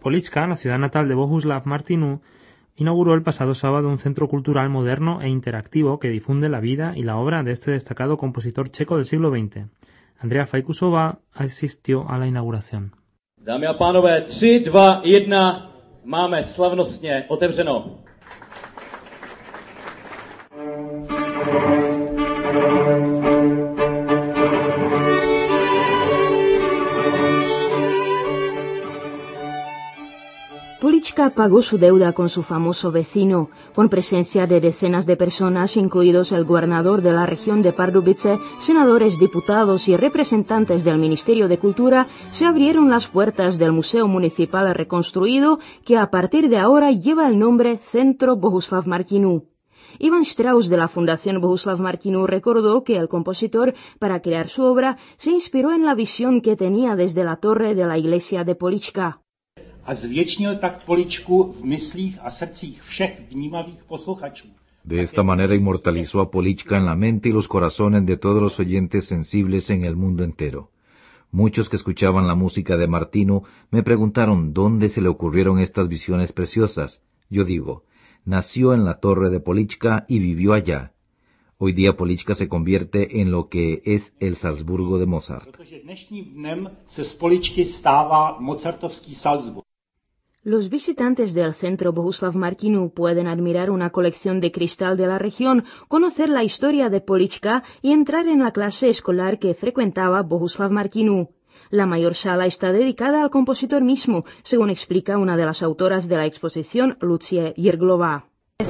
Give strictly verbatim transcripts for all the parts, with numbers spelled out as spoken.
Polička, la ciudad natal de Bohuslav Martinů, inauguró el pasado sábado un centro cultural moderno e interactivo que difunde la vida y la obra de este destacado compositor checo del siglo veinte. Andrea Fajkusová asistió a la inauguración. Dámy a pánové, tři, dva, jedna, máme slavnostně otevřeno. Polička pagó su deuda con su famoso vecino, con presencia de decenas de personas, incluidos el gobernador de la región de Pardubice, senadores, diputados y representantes del Ministerio de Cultura. Se abrieron las puertas del Museo Municipal reconstruido, que a partir de ahora lleva el nombre Centro Bohuslav Martinů. Ivan Strauss de la Fundación Bohuslav Martinů recordó que el compositor, para crear su obra, se inspiró en la visión que tenía desde la torre de la iglesia de Polička. A zvětšnil tak Poličku v myslích a srdcích všech vnímavých posluchačů. De esta manera inmortalizó a Polička en la mente y los corazones de todos los oyentes sensibles en el mundo entero. Muchos que escuchaban la música de Martinů me preguntaron dónde se le ocurrieron estas visiones preciosas. Yo digo, nació en la torre de Polička y vivió allá. Hoy día Polička se convierte en lo que es el Salzburgo de Mozart. Protože dnešním dnem se z Poličky stává mozartovský Salzburg. Los visitantes del centro Bohuslav Martinů pueden admirar una colección de cristal de la región, conocer la historia de Polička y entrar en la clase escolar que frecuentaba Bohuslav Martinů. La mayor sala está dedicada al compositor mismo, según explica una de las autoras de la exposición, Lucie Jirglová.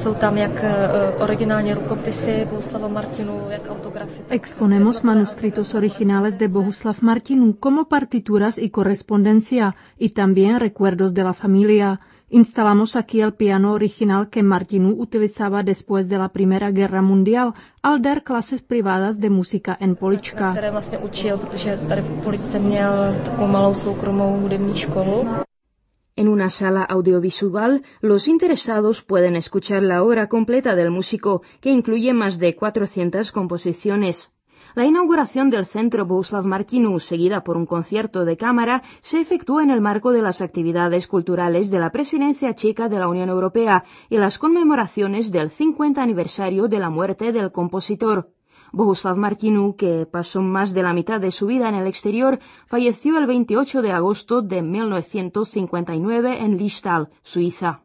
Exponemos manuscritos originales de Bohuslav Martinů como partituras y correspondencia, y también recuerdos de la familia. Instalamos aquí el piano original que Martinů utilizaba después de la Primera Guerra Mundial al dar clases privadas de música en Polička. Které vlastně učil, protože tady v Poličce měl takovou malou soukromou hudební školu. En una sala audiovisual, los interesados pueden escuchar la obra completa del músico, que incluye más de cuatrocientas composiciones. La inauguración del Centro Bohuslav Martinů, seguida por un concierto de cámara, se efectúa en el marco de las actividades culturales de la Presidencia checa de la Unión Europea y las conmemoraciones del cincuenta aniversario de la muerte del compositor. Bohuslav Martinů, que pasó más de la mitad de su vida en el exterior, falleció el veintiocho de agosto de mil novecientos cincuenta y nueve en Liestal, Suiza.